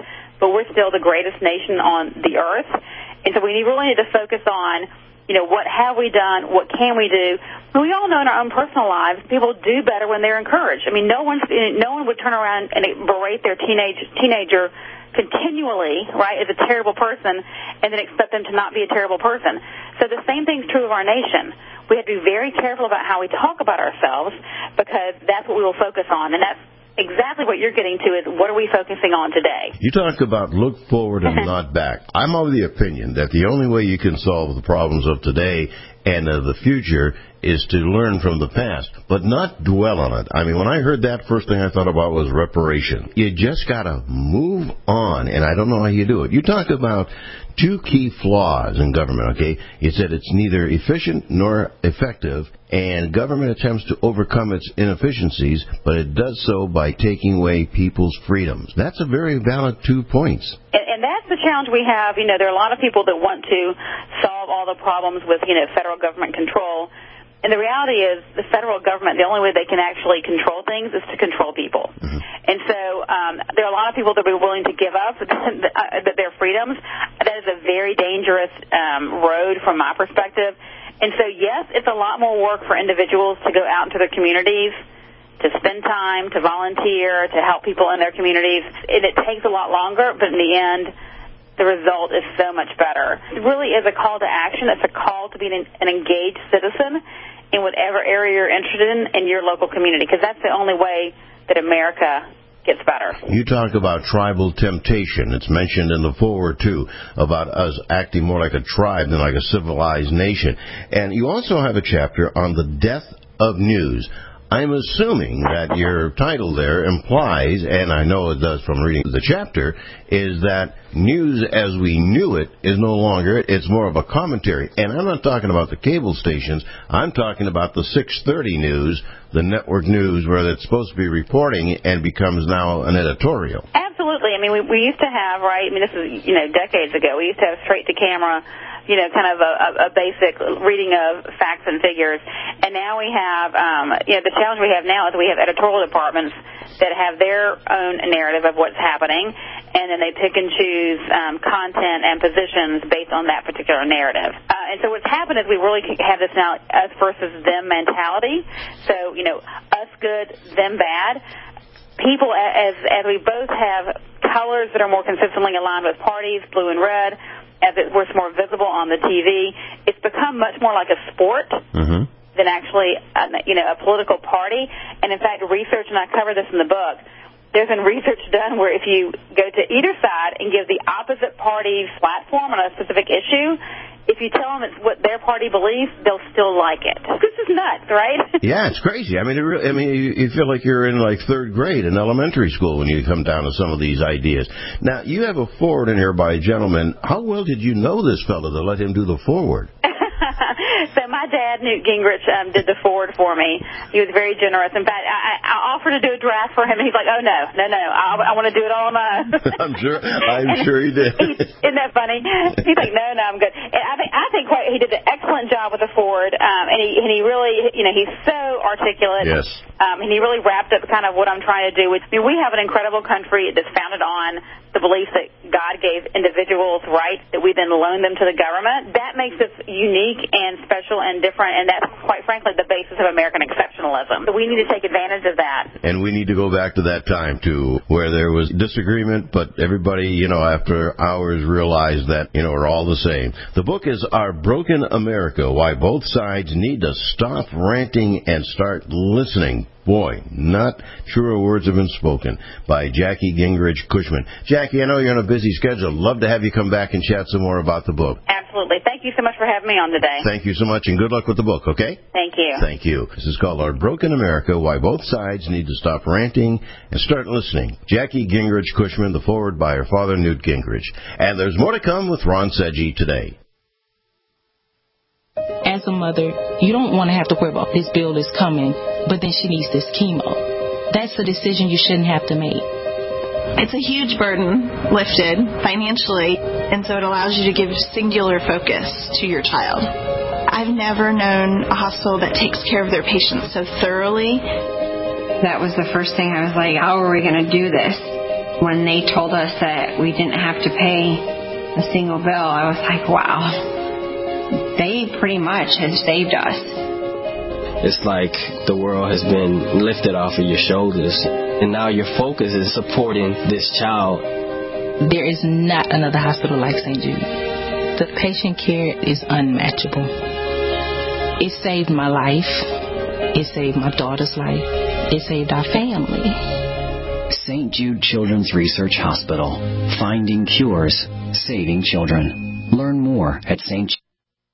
but we're still the greatest nation on the earth. And so we really need to focus on, you know, what have we done? What can we do? We all know in our own personal lives, people do better when they're encouraged. I mean, no one's, no one would turn around and berate their teenage teenager continually, right, as a terrible person, and then expect them to not be a terrible person. So the same thing's true of our nation. We have to be very careful about how we talk about ourselves, because that's what we will focus on, and that's exactly what you're getting to, is what are we focusing on today? You talk about look forward and not back. I'm of the opinion that the only way you can solve the problems of today and of the future is to learn from the past, but not dwell on it. I mean, when I heard that, first thing I thought about was reparation. You just got to move on, and I don't know how you do it. You talk about two key flaws in government, okay? You said it's neither efficient nor effective, and government attempts to overcome its inefficiencies, but it does so by taking away people's freedoms. That's a very valid two points. And, and that's the challenge we have. You know, there are a lot of people that want to solve all the problems with, you know, federal government control. And the reality is the federal government, the only way they can actually control things is to control people. Mm-hmm. And so um, there are a lot of people that are willing to give up their freedoms. That is a very dangerous um, road from my perspective. And so, yes, it's a lot more work for individuals to go out into their communities, to spend time, to volunteer, to help people in their communities. And it takes a lot longer, but in the end, the result is so much better. It really is a call to action. It's a call to be an, an engaged citizen in whatever area you're interested in in your local community, because that's the only way that America gets better. You talk about tribal temptation. It's mentioned in the foreword, too, about us acting more like a tribe than like a civilized nation. And you also have a chapter on the death of news. I'm assuming that your title there implies, and I know it does from reading the chapter, is that news as we knew it is no longer it. It's more of a commentary. And I'm not talking about the cable stations. I'm talking about the six thirty news, the network news, where it's supposed to be reporting and becomes now an editorial. Absolutely. I mean, we, we used to have, right, I mean, this is, you know, decades ago, we used to have straight-to-camera, you know, kind of a, a basic reading of facts and figures. And now we have, um, you know, the challenge we have now is we have editorial departments that have their own narrative of what's happening, and then they pick and choose um, content and positions based on that particular narrative. Uh, and so what's happened is we really have this now us versus them mentality. So, you know, us good, them bad. People, as as we both have colors that are more consistently aligned with parties, blue and red, as it was more visible on the T V, it's become much more like a sport mm-hmm. than actually, a, you know, a political party. And in fact, research, and I cover this in the book, there's been research done where if you go to either side and give the opposite party's platform on a specific issue, if you tell them it's what their party believes, they'll still like it. This is nuts, right? Yeah, it's crazy. I mean, it really, I mean, you, you feel like you're in like third grade in elementary school when you come down to some of these ideas. Now, you have a foreword in here by a gentleman. How well did you know this fellow to let him do the foreword? So my dad, Newt Gingrich, um, did the foreword for me. He was very generous. In fact, I, I offered to do a draft for him, and he's like, "Oh no, no, no! I, I want to do it all on my own." I'm sure. I'm sure he did. He, isn't that funny? He's like, "No, no, I'm good." And I think I think quite, he did an excellent job with the foreword, um, and he and he really, you know, he's so articulate. Yes. Um, and he really wrapped up kind of what I'm trying to do. With, I mean, we have an incredible country that's founded on the belief that God gave individuals rights that we then loan them to the government. That makes us unique and special and different, and that's, quite frankly, the basis of American exceptionalism. So we need to take advantage of that. And we need to go back to that time, too, where there was disagreement, but everybody, you know, after hours realized that, you know, we're all the same. The book is Our Broken America, Why Both Sides Need to Stop Ranting and Start Listening. Boy, not truer words have been spoken, by Jackie Gingrich Cushman. Jackie, I know you're on a busy schedule. Love to have you come back and chat some more about the book. Absolutely. Thank you so much for having me on today. Thank you so much, and good luck with the book, okay? Thank you. Thank you. This is called Our Broken America, Why Both Sides Need to Stop Ranting and Start Listening. Jackie Gingrich Cushman, the foreword by her father, Newt Gingrich. And there's more to come with Ron Sedgy today. As a mother, you don't want to have to worry about this bill is coming, but then she needs this chemo. That's a decision you shouldn't have to make. It's a huge burden lifted financially, and so it allows you to give singular focus to your child. I've never known a hospital that takes care of their patients so thoroughly. That was the first thing I was like, how are we going to do this? When they told us that we didn't have to pay a single bill, I was like, wow, they pretty much had saved us. It's like the world has been lifted off of your shoulders, and now your focus is supporting this child. There is not another hospital like Saint Jude. The patient care is unmatchable. It saved my life. It saved my daughter's life. It saved our family. Saint Jude Children's Research Hospital. Finding cures, saving children. Learn more at Saint Jude.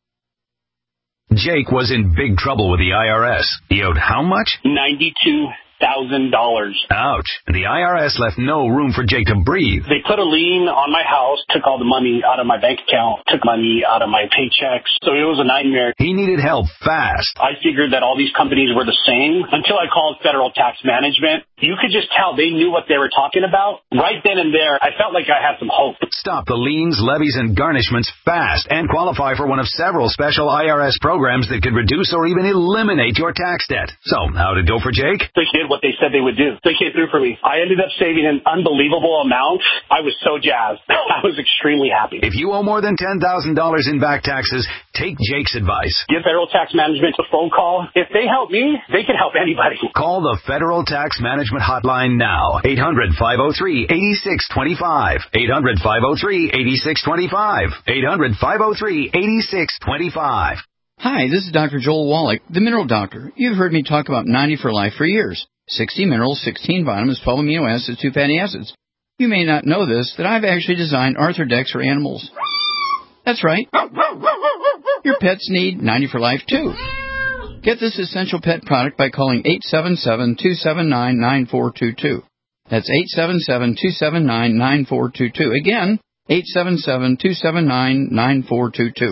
Jake was in big trouble with the I R S. He owed how much? ninety-two thousand dollars. Ouch. The I R S left no room for Jake to breathe. They put a lien on my house, took all the money out of my bank account, took money out of my paychecks. So it was a nightmare. He needed help fast. I figured that all these companies were the same until I called Federal Tax Management. You could just tell they knew what they were talking about. Right then and there, I felt like I had some hope. Stop the liens, levies, and garnishments fast and qualify for one of several special I R S programs that could reduce or even eliminate your tax debt. So, how'd it go for Jake? They did what they said they would do. They came through for me. I ended up saving an unbelievable amount. I was so jazzed. I was extremely happy. If you owe more than ten thousand dollars in back taxes, take Jake's advice. Give Federal Tax Management a phone call. If they help me, they can help anybody. Call the Federal Tax Management Hotline now. eight hundred, five oh three, eight six two five. eight hundred, five oh three, eight six two five. eight hundred, five oh three, eight six two five. Hi, this is Doctor Joel Wallach, the Mineral Doctor. You've heard me talk about ninety for Life for years. sixty minerals, sixteen vitamins, twelve amino acids, two fatty acids. You may not know this, that I've actually designed Arthrodex for animals. That's right. Your pets need ninety for Life, too. Get this essential pet product by calling eight seven seven, two seven nine, nine four two two. That's eight seven seven, two seven nine, nine four two two. Again, eight seven seven, two seven nine, nine four two two.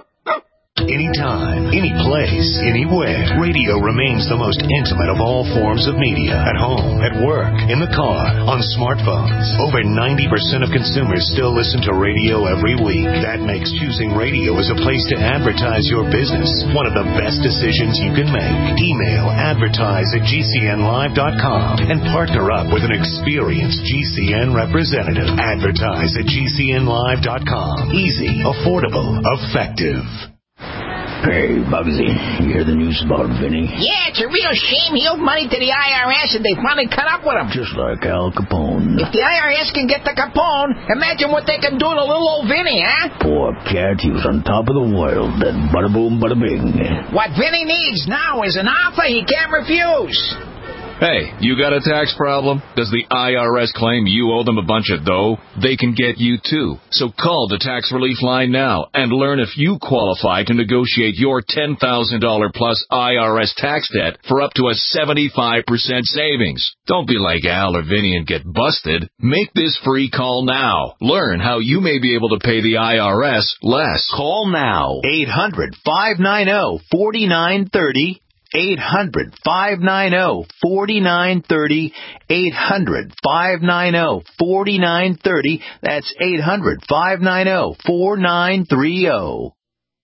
Anytime, any place, anywhere. Radio remains the most intimate of all forms of media. At home, at work, in the car, on smartphones. Over ninety percent of consumers still listen to radio every week. That makes choosing radio as a place to advertise your business one of the best decisions you can make. Email advertise at G C N live dot com and partner up with an experienced G C N representative. Advertise at G C N live dot com. Easy, affordable, effective. Hey, Bugsy, you hear the news about Vinny? Yeah, it's a real shame he owed money to the I R S and they finally cut up with him. Just like Al Capone. If the I R S can get to Capone, imagine what they can do to little old Vinny, huh? Poor cat, he was on top of the world, then bada boom, bada bing. What Vinny needs now is an offer he can't refuse. Hey, you got a tax problem? Does the I R S claim you owe them a bunch of dough? They can get you too. So call the tax relief line now and learn if you qualify to negotiate your ten thousand dollars plus I R S tax debt for up to a seventy-five percent savings. Don't be like Al or Vinny and get busted. Make this free call now. Learn how you may be able to pay the I R S less. Call now. eight hundred, five nine zero, four nine three zero. eight hundred, five nine zero, four nine three zero. eight hundred, five nine zero, four nine three zero. That's eight hundred, five nine zero, four nine three zero.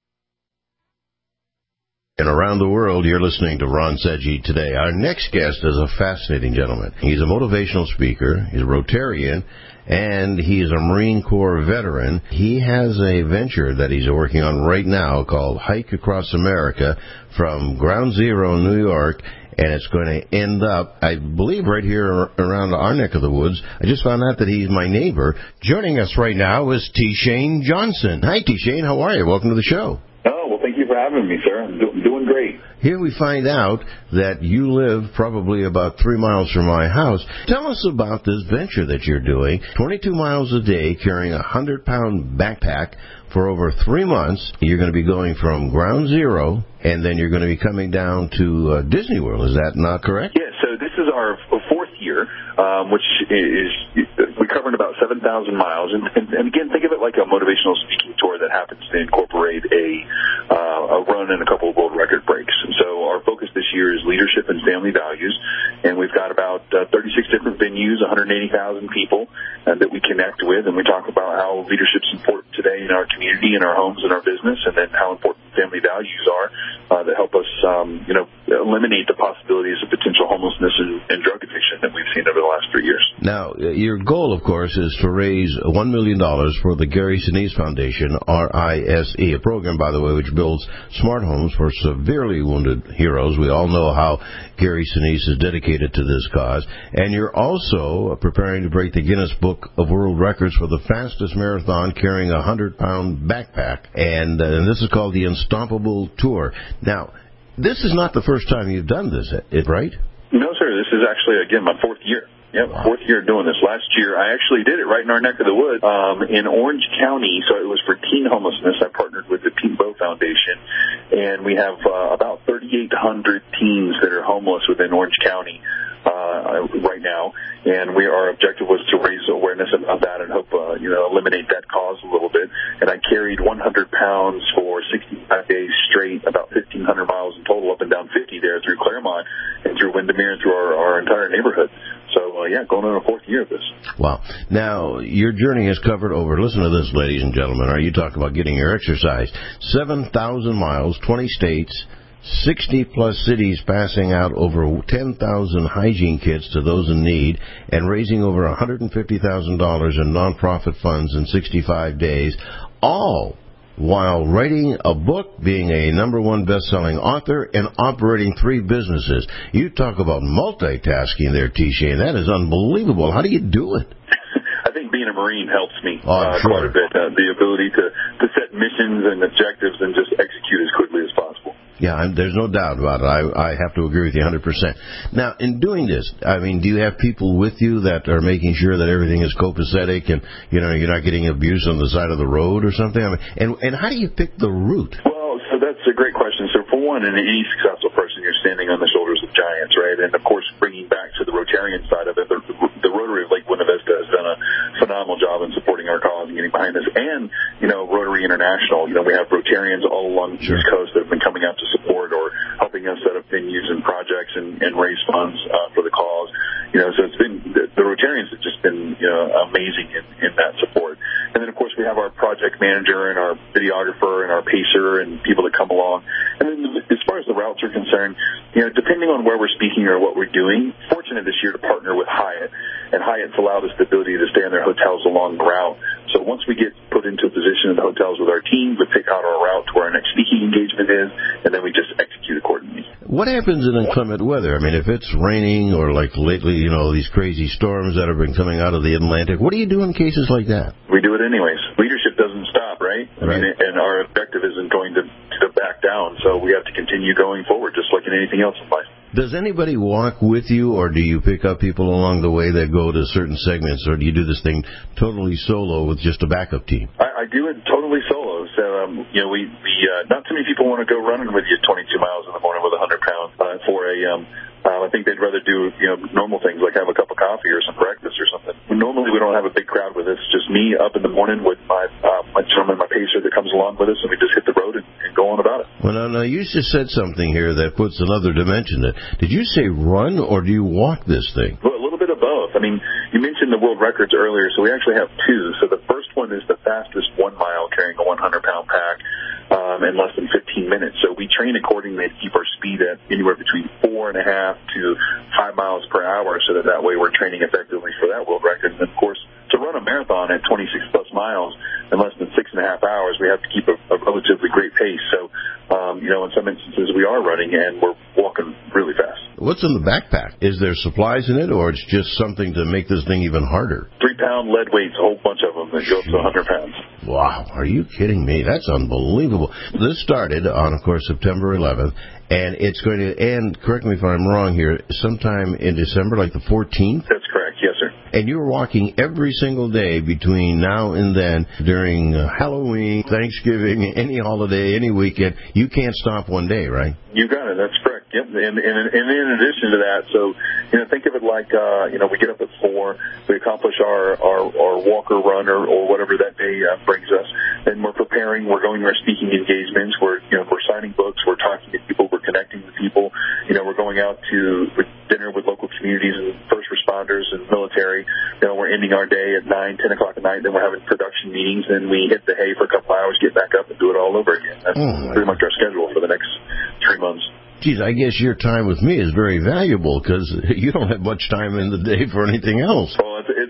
And around the world, you're listening to Ron Sedgy today. Our next guest is a fascinating gentleman. He's a motivational speaker. He's a Rotarian. And he's a Marine Corps veteran. He has a venture that he's working on right now called Hike Across America from Ground Zero in New York, and it's going to end up, I believe, right here around our neck of the woods. I just found out that he's my neighbor. Joining us right now is T. Shane Johnson. Hi, T. Shane. How are you? Welcome to the show. Oh, well, thank you for having me, sir. I'm do- doing great. Here we find out that you live probably about three miles from my house. Tell us about this venture that you're doing. twenty-two miles a day, carrying a one hundred pound backpack for over three months. You're going to be going from Ground Zero, and then you're going to be coming down to uh, Disney World. Is that not correct? Yeah, so this is our fourth year, um, which is, we covered about seven thousand miles. And, and, and again, think of it like a motivational speaking tour that happens to incorporate a, uh, a run and a couple of world record breaks. And so our focus this year is leadership and family values. And we've got about uh, thirty-six different venues, one hundred eighty thousand people uh, that we connect with. And we talk about how leadership's important today in our community, in our homes, in our business, and then how important family values are uh, that help us, um, you know, eliminate the possibilities of potential homelessness and, and drug addiction that we've seen over the last three years. Now, your goal, of course, is to raise one million dollars for the Gary Sinise Foundation, R I S E, a program, by the way, which builds smart homes for severely wounded heroes. We all know how Gary Sinise is dedicated to this cause. And you're also preparing to break the Guinness Book of World Records for the fastest marathon carrying a one hundred pound backpack. And, uh, and this is called the Unstoppable Tour. Now, this is not the first time you've done this, right? No, sir. This is actually, again, my fourth year. Yep, wow. Fourth year doing this. Last year, I actually did it right in our neck of the woods um, in Orange County. So it was for teen homelessness. I partnered with the Pete Bow Foundation, and we have uh, about thirty-eight hundred teens that are homeless within Orange County uh, right now. And we, our objective was to raise awareness about that and hope, uh, you know, eliminate that cause a little bit. And I carried one hundred pounds for sixty-five days straight, about fifteen hundred miles in total, up and down fifty there through Claremont and through Windermere and through our, our entire neighborhood. So, uh, yeah, going on a fourth year of this. Wow. Now, your journey has covered over, listen to this, ladies and gentlemen, are you talking about getting your exercise? seven thousand miles, twenty states, sixty plus cities, passing out over ten thousand hygiene kits to those in need, and raising over one hundred fifty thousand dollars in nonprofit funds in sixty-five days, all while writing a book, being a number one best-selling author, and operating three businesses. You talk about multitasking there, T. Shane. That is unbelievable. How do you do it? I think being a Marine helps me oh, uh, sure. quite a bit. Uh, the ability to, to set missions and objectives and just execute as quickly as possible. Yeah, I'm, there's no doubt about it. I, I have to agree with you one hundred percent. Now, in doing this, I mean, do you have people with you that are making sure that everything is copacetic and, you know, you're not getting abuse on the side of the road or something? I mean, and, and how do you pick the route? Well, so that's a great question. So for one, in any successful person, you're standing on the shoulders of giants, right? And, of course, bringing back to the Rotarian side of it, the, the Rotary of Lake Buena Vista has done a phenomenal job in supporting our cause and getting behind us. And, you know, Rotary International, you know, we have Rotarians all along the sure. East Coast that have been coming out to support or helping us set up venues and projects and, and raise funds uh, for the cause. You know, so it's been, the, the Rotarians have just been, you know, amazing in, in that support. And then, of course, we have our project manager and our videographer and our pacer and people that come along. And then as far as the routes are concerned, you know, depending on where we're speaking or what we're doing, fortunate this year to partner with Hyatt. And Hyatt's allowed us the ability to stay in their hotels along the route. So once we get put into a position in the hotels with our team, we pick out our route to where our next speaking engagement is, and then we just execute accordingly. What happens in inclement weather? I mean, if it's raining or like lately, you know, these crazy storms that have been coming out of the Atlantic, what do you do in cases like that? We do it anyways. Leadership doesn't stop, right? I right. mean, and our objective isn't going to, to back down, so we have to continue going forward, just like in anything else in life. Does anybody walk with you, or do you pick up people along the way that go to certain segments, or do you do this thing totally solo with just a backup team? I, I do it totally solo. So, um, you know, we, we uh, not too many people want to go running with you twenty-two miles in the morning with one hundred pounds uh, at four a.m. Um, I think they'd rather do, you know, normal things like have a cup of coffee or some breakfast or something. Normally we don't have a big crowd with us. It's just me up in the morning with my uh, my gentleman, my pacer that comes along with us, and we just hit the road and, and go on about it. Well, now, now, you just said something here that puts another dimension to it. Did you say run or do you walk this thing? Well, a little bit of both. I mean, you mentioned the world records earlier, so we actually have two. So the first one is the fastest one mile carrying a one hundred pound pack um, in less than fifteen minutes. So we train accordingly to keep our speed at anywhere between four and a half to five miles per hour, so that that way we're training effectively for that world record. And of course, to run a marathon at twenty-six plus miles in less than six and a half hours, we have to keep a, a relatively great pace. So, um, you know, in some instances we are running and we're walking really fast. What's in the backpack? Is there supplies in it, or it's just something to make this thing even harder? Three pound lead weights, a whole bunch of them that go up to one hundred pounds. Wow, are you kidding me? That's unbelievable. This started on, of course, September eleventh, and it's going to end, correct me if I'm wrong here, sometime in December, like the fourteenth? That's correct, yes, sir. And you're walking every single day between now and then during uh, Halloween, Thanksgiving, any holiday, any weekend. You can't stop one day, right? You got it. That's correct. Yep. And, and, and in addition to that, so, you know, think of it like, uh, you know, we get up at four, we accomplish our, our, our walk or run or, or whatever that day uh, brings us, and we're preparing, we're going to our speaking engagements, we're, you know, we're signing books, we're talking to people, we're connecting with people, you know, we're going out to dinner with local communities and first responders and military. You know, we're ending our day at nine, ten o'clock at night, then we're having production meetings, and we hit the hay for a couple hours, get back up and do it all over again. That's oh, pretty much our schedule for the next three months. Geez, I guess your time with me is very valuable because you don't have much time in the day for anything else. Well,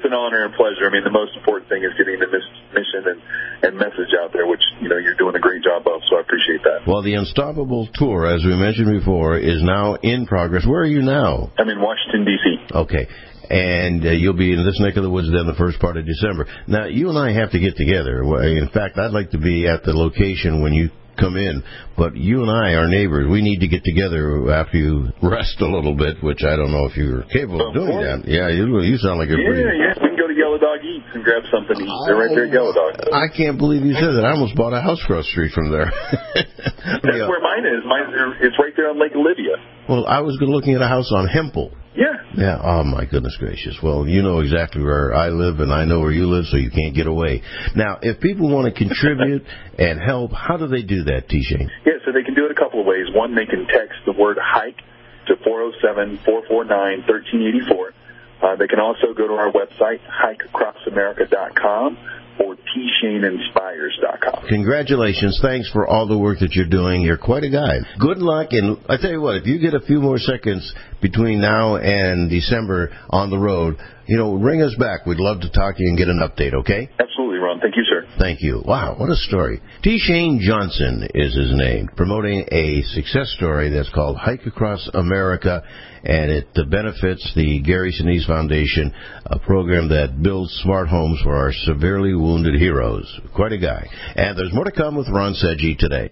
an honor and pleasure. I mean, the most important thing is getting the mission and, and message out there, which, you know, you're doing a great job of, so I appreciate that. Well, the Unstoppable Tour, as we mentioned before, is now in progress. Where are you now? I'm in Washington, D C Okay. And uh, you'll be in this neck of the woods then the first part of December. Now, you and I have to get together. In fact, I'd like to be at the location when you come in, but you and I are neighbors. We need to get together after you rest a little bit, which I don't know if you're capable of doing that. Yeah, you you sound like a yeah, pretty... Yeah, we can go to Yellow Dog Eats and grab something to eat. They're right there at Yellow Dog. I can't believe you said that. I almost bought a house across the street from there. That's where mine is. Mine, it's right there on Lake Olivia. Well, I was looking at a house on Hempel. Yeah. Yeah, oh my goodness gracious. Well, you know exactly where I live and I know where you live, so you can't get away. Now, if people want to contribute and help, how do they do that, T-Shane? Yeah, so they can do it a couple of ways. One, they can text the word hike to four oh seven, four four nine, one three eight four. Uh, they can also go to our website, hike across america dot com or t shane inspires dot com. Congratulations. Thanks for all the work that you're doing. You're quite a guy. Good luck. And I tell you what, if you get a few more seconds between now and December on the road, you know, ring us back. We'd love to talk to you and get an update, okay? Absolutely, Ron. Thank you, sir. Thank you. Wow, what a story. T. Shane Johnson is his name, promoting a success story that's called Hike Across America, and it benefits the Gary Sinise Foundation, a program that builds smart homes for our severely wounded heroes. Quite a guy. And there's more to come with Ron Sedgy today.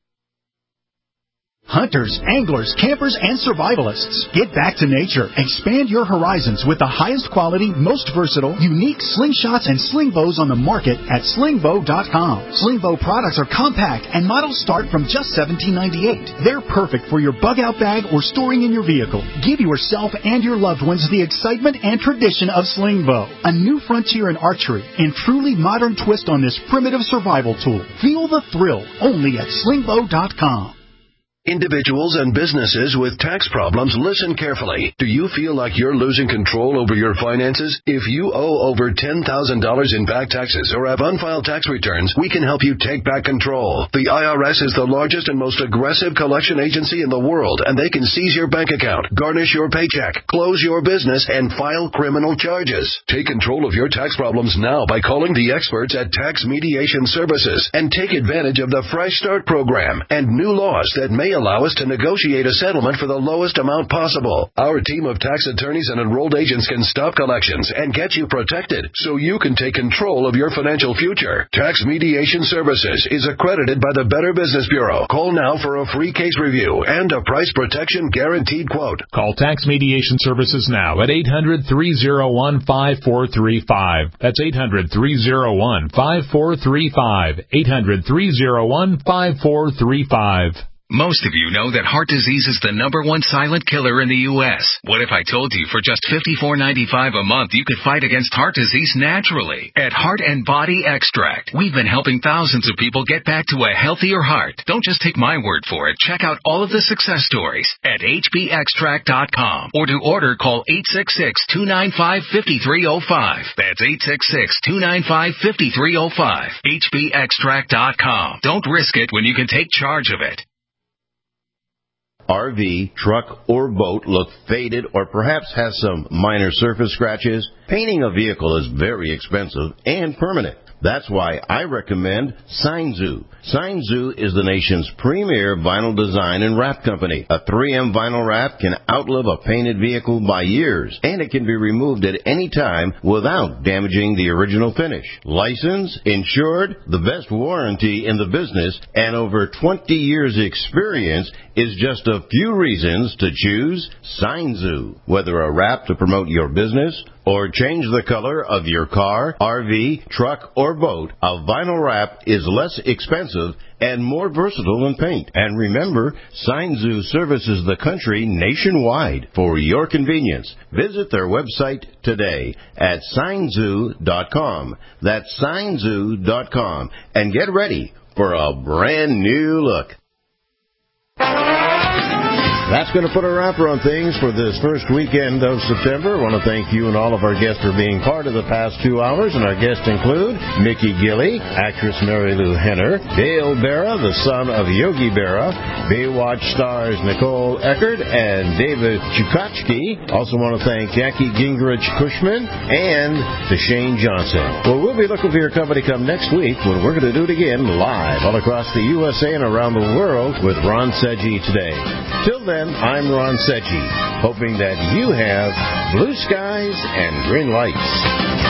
Hunters, anglers, campers, and survivalists. Get back to nature. Expand your horizons with the highest quality, most versatile, unique slingshots and sling bows on the market at sling bow dot com. Sling bow products are compact and models start from just seventeen ninety-eight. They're perfect for your bug out bag or storing in your vehicle. Give yourself and your loved ones the excitement and tradition of sling bow, a new frontier in archery and truly modern twist on this primitive survival tool. Feel the thrill only at sling bow dot com. Individuals and businesses with tax problems, listen carefully. Do you feel like you're losing control over your finances? If you owe over ten thousand dollars in back taxes or have unfiled tax returns, we can help you take back control. The I R S is the largest and most aggressive collection agency in the world, and they can seize your bank account, garnish your paycheck, close your business, and file criminal charges. Take control of your tax problems now by calling the experts at Tax Mediation Services and take advantage of the Fresh Start program and new laws that may allow us to negotiate a settlement for the lowest amount possible. Our team of tax attorneys and enrolled agents can stop collections and get you protected so you can take control of your financial future. Tax Mediation Services is accredited by the Better Business Bureau. Call now for a free case review and a price protection guaranteed quote. Call Tax Mediation Services now at eight hundred, three oh one, five four three five. That's eight hundred, three oh one, five four three five. eight hundred, three oh one, five four three five. Most of you know that heart disease is the number one silent killer in the U S What if I told you for just fifty-four ninety-five a month you could fight against heart disease naturally? At Heart and Body Extract, we've been helping thousands of people get back to a healthier heart. Don't just take my word for it. Check out all of the success stories at h b extract dot com, or to order, call eight six six, two nine five, five three zero five. That's eight six six, two nine five, five three zero five. h b extract dot com. Don't risk it when you can take charge of it. R V, truck, or boat look faded or perhaps has some minor surface scratches? Painting a vehicle is very expensive and permanent. That's why I recommend Sign-Zu. Sign-Zu is the nation's premier vinyl design and wrap company. A three M vinyl wrap can outlive a painted vehicle by years, and it can be removed at any time without damaging the original finish. Licensed, insured, the best warranty in the business, and over twenty years experience is just a few reasons to choose Sign-Zu. Whether a wrap to promote your business or change the color of your car, R V, truck, or boat, a vinyl wrap is less expensive and more versatile than paint. And remember, Sign-Zu services the country nationwide for your convenience. Visit their website today at sign zu dot com. That's sign zu dot com. And get ready for a brand new look. That's going to put a wrapper on things for this first weekend of September. I want to thank you and all of our guests for being part of the past two hours, and our guests include Mickey Gilley, actress Mary Lou Henner, Dale Berra, the son of Yogi Berra, Baywatch stars Nicole Eckert and David Chukotski. Also want to thank Jackie Gingrich Cushman and Shane Johnson. Well, we'll be looking for your company come next week when we're going to do it again live all across the U S A and around the world with Ron Seggi today. Till then, I'm Ron Seggi, hoping that you have blue skies and green lights.